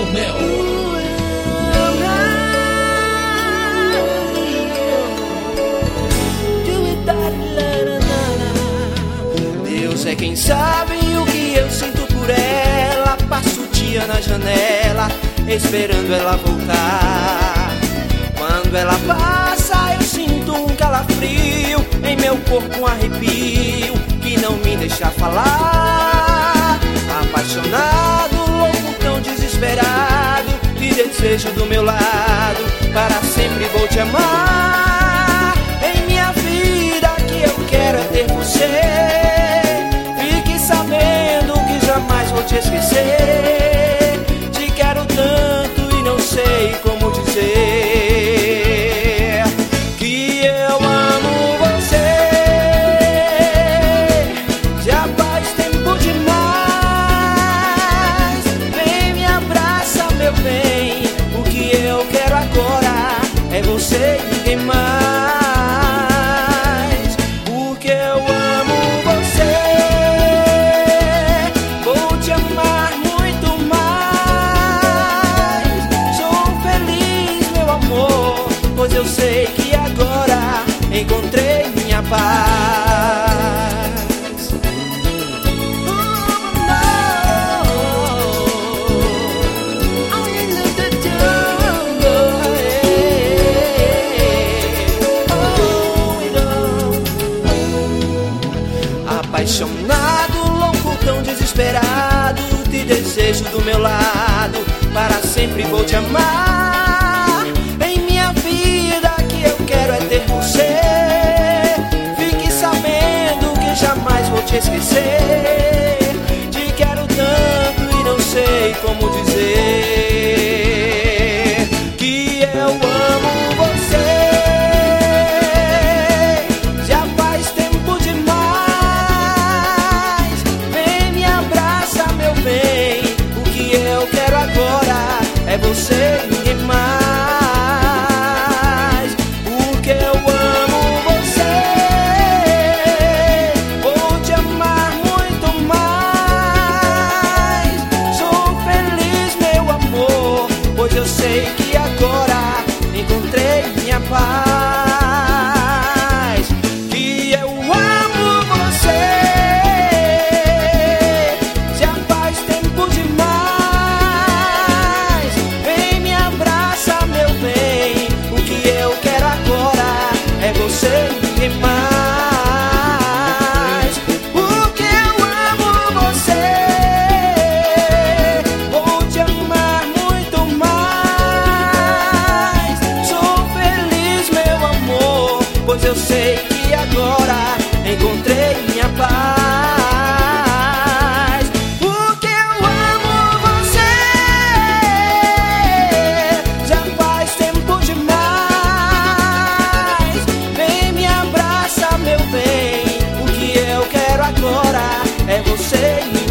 Mel. Deus é quem sabe o que eu sinto por ela. Passo o dia na janela, esperando ela voltar. Quando ela passa, eu sinto um calafrio em meu corpo, um arrepio que não me deixa falar. Apaixonado, louco, tão desesperado, te desejo do meu lado, para sempre vou te amar. Em minha vida que eu quero é ter você. Fique sabendo que jamais vou te esquecer. Te quero tanto e não sei como dizer que eu amo você. Já faz tempo demais. Vem, me abraça, meu bem. O que eu quero agora é você e ninguém mais. Porque eu amo você. Vou te amar muito mais. Sou feliz, meu amor, pois eu sei que agora encontrei minha paz. Apaixonado, louco, tão desesperado, te desejo do meu lado, para sempre vou te amar. Em minha vida que eu quero é ter você. Fique sabendo que jamais vou te esquecer. Te quero tanto e não sei como dizer que eu amo você. Já faz tempo demais. Vem, me abraça, meu bem. O que eu quero agora é você e ninguém mais. Porque eu amo você. Vou te amar muito mais. Sou feliz, meu amor, pois eu sei que agora encontrei minha paz. Que eu amo você. Já faz tempo demais. Vem, me abraça, meu bem. O que eu quero agora é você e ninguém mais. Porque eu amo você. Vou te amar muito mais. Sou feliz, meu amor, pois eu sei que agora encontrei minha paz. Porque eu amo você. Já faz tempo demais. Vem, me abraça, meu bem. O que eu quero agora é você.